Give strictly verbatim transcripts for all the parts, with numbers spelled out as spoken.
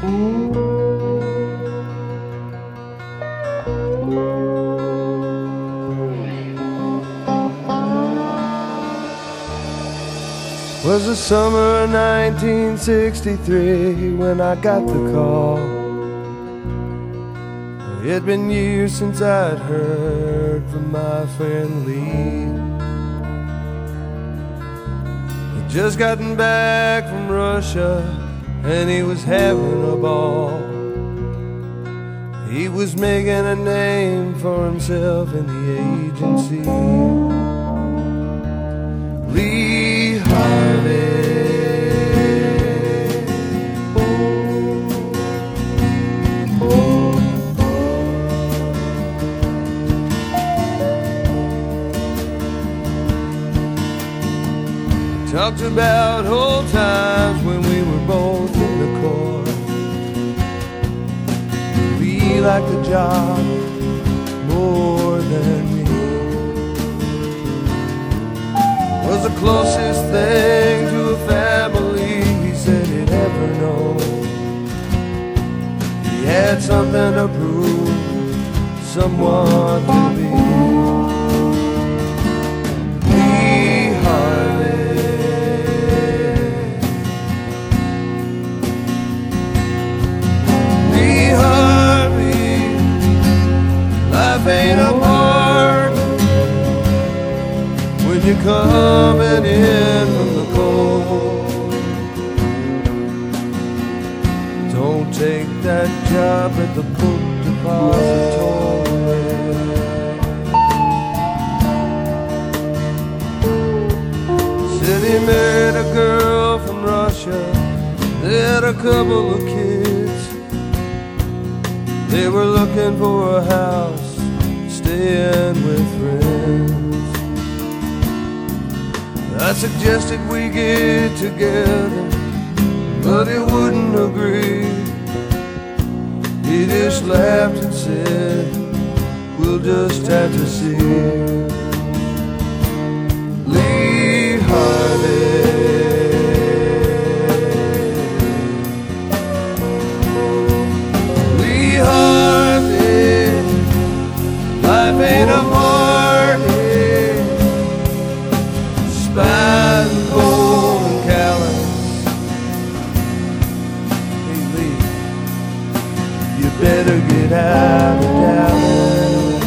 Was the summer of nineteen sixty-three when I got the call. It'd been years since I'd heard from my friend Lee. He'd just gotten back from Russia and he was having a ball. He was making a name for himself in the agency. Lee Harvey. Talked about old times when we were both in the Corps. We liked the job more than me. Was the closest thing to a family he said he'd ever known. He had something to prove, someone to be. Lee Harvey. Lee Harvey. Life ain't apart when you're coming in from the cold. Don't take that job at the book depository. Said he married a girl from Russia. They had a couple of kids. They were looking for a house, staying with friends. I suggested we get together, but he wouldn't agree. He just laughed and said, we'll just have to see. Lee Harvey. Lee Harvey. Life ain't a party. Spine cold and callous. Hey Lee, you better get out of Dallas.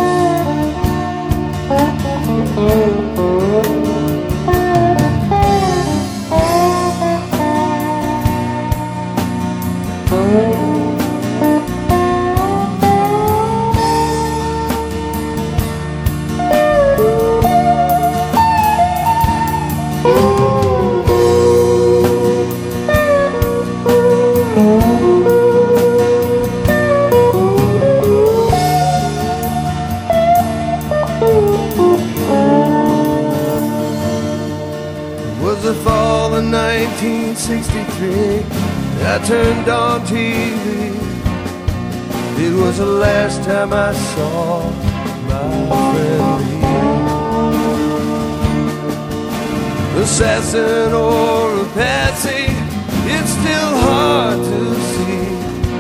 It was the fall of nineteen sixty-three. I turned on T V. It was the last time I saw my friend Lee. Assassin or a patsy, it's still hard to see.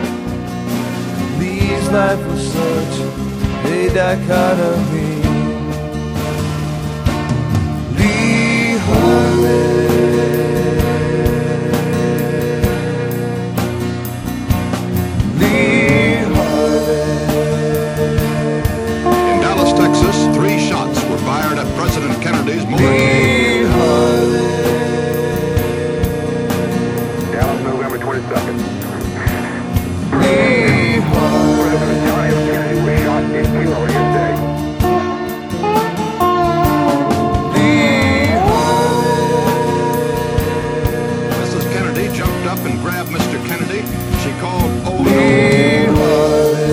Lee's life was such a dichotomy. Lee Harvey. President Kennedy's motor. Lee Harvey. Dallas, November twenty-second. Lee Harvey. President John F. Kennedy was shot and killed yesterday. Lee Harvey. Missus Kennedy jumped up and grabbed Mister Kennedy. She called, oh no. Lee Harvey.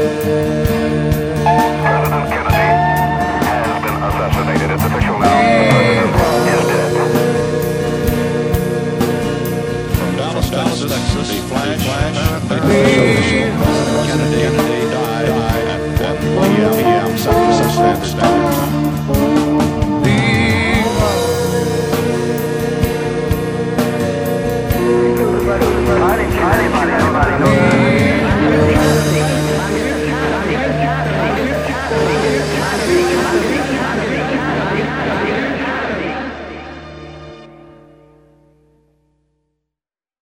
President Kennedy has been assassinated. It's official now. The president is dead. From Dallas, Dallas, Texas, the flash, flash, Lee Kennedy, Kennedy died at one p m Central Standard Time. Lee Harvey. Anybody, anybody knows Thank you.